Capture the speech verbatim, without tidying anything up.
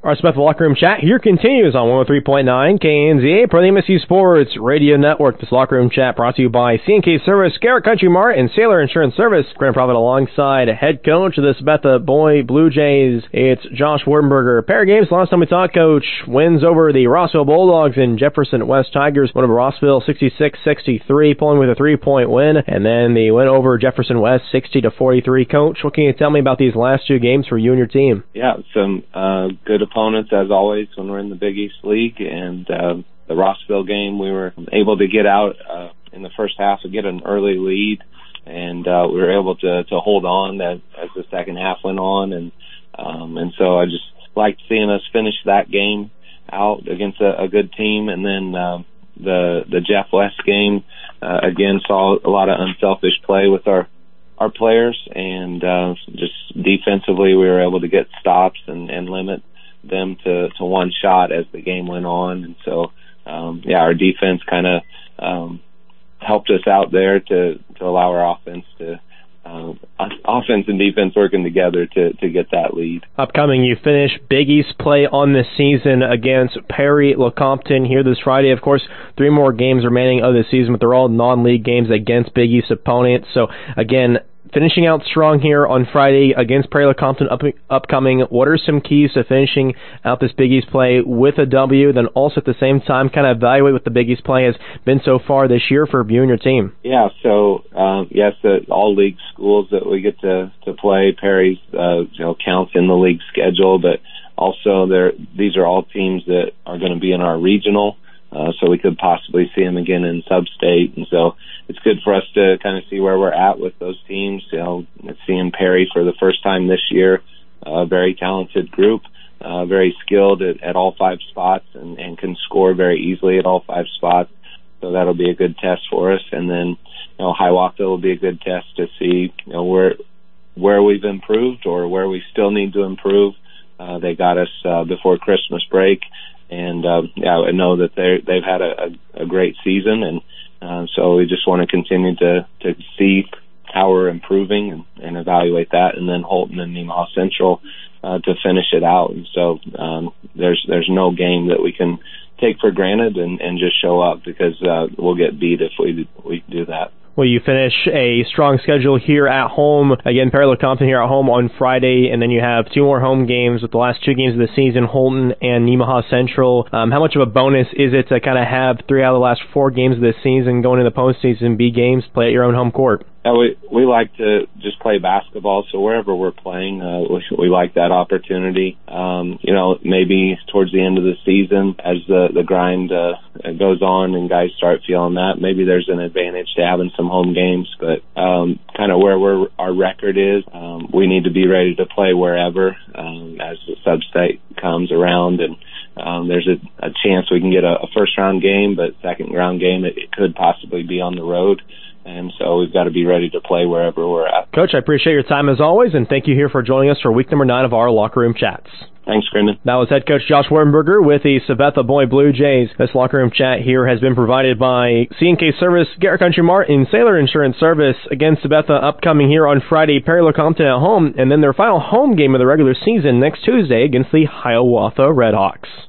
Our Sabetha Locker Room Chat here continues on one oh three point nine K N Z A, part of the M S U Sports Radio Network. This Locker Room Chat brought to you by C and K Service, Garrett Country Mart, and Sailor Insurance Service. Grand Prophet alongside head coach of the Sabetha Boy Blue Jays. It's Josh Wardenberger. Pair of games. Last time we talked, Coach, wins over the Rossville Bulldogs and Jefferson West Tigers. Win over Rossville sixty-six sixty-three, pulling with a three-point win. And then the win over Jefferson West sixty to forty-three. Coach, what can you tell me about these last two games for you and your team? Yeah, some uh, good opponents as always when we're in the Big East League, and uh, the Rossville game we were able to get out uh, in the first half to get an early lead, and uh, we were able to, to hold on as, as the second half went on, and um, and so I just liked seeing us finish that game out against a, a good team, and then uh, the the Jeff West game uh, again saw a lot of unselfish play with our our players, and uh, just defensively we were able to get stops and, and limit them to, to one shot as the game went on. And so, um, yeah, our defense kind of um, helped us out there to, to allow our offense to Um, offense and defense working together to, to get that lead. Upcoming, you finish Big East play on this season against Perry Lecompton here this Friday. Of course, three more games remaining of the season, but they're all non-league games against Big East opponents. So, again, finishing out strong here on Friday against Perry Lecompton up, upcoming. What are some keys to finishing out this Big East play with a W? Then also at the same time, kind of evaluate what the Big East play has been so far this year for you and your team. Yeah, so um, yes, the all league schools that we get to to play, Perry's uh, you know counts in the league schedule, but also there these are all teams that are going to be in our regional. Uh, so we could possibly see them again in sub-state. And so it's good for us to kind of see where we're at with those teams. You know, seeing Perry for the first time this year, a very talented group, uh, very skilled at, at all five spots and, and can score very easily at all five spots. So that'll be a good test for us. And then, you know, Hiawatha will be a good test to see, you know, where, where we've improved or where we still need to improve. Uh, they got us, uh, before Christmas break. And, uh, yeah, I know that they they've had a, a, a great season, and uh, so we just want to continue to, to see how we're improving and, and evaluate that, and then Holton and Nemaha Central uh, to finish it out. And so um, there's there's no game that we can take for granted and, and just show up, because uh, we'll get beat if we we do that. Well, you finish a strong schedule here at home. Again, Perry Lecompton here at home on Friday, and then you have two more home games with the last two games of the season, Holton and Nemaha Central. Um, how much of a bonus is it to kind of have three out of the last four games of the season going into the postseason be games, play at your own home court? Yeah, we we like to just play basketball, so wherever we're playing, uh, we, we like that opportunity. Um, you know, maybe towards the end of the season, as the the grind uh, goes on and guys start feeling that, maybe there's an advantage to having some home games. But um, kind of where we're, our record is, um, we need to be ready to play wherever um, as the sub-state comes around, and um, there's a, a chance we can get a, a first-round game, but second-round game it, it could possibly be on the road. And so we've got to be ready to play wherever we're at. Coach, I appreciate your time as always, and thank you here for joining us for week number nine of our Locker Room Chats. Thanks, Brendan. That was head coach Josh Wardenberger with the Sabetha Boy Blue Jays. This Locker Room Chat here has been provided by C and K Service, Garrett Country Mart, and Sailor Insurance Service. Again, Sabetha upcoming here on Friday, Perry Lecompton at home, and then their final home game of the regular season next Tuesday against the Hiawatha Redhawks.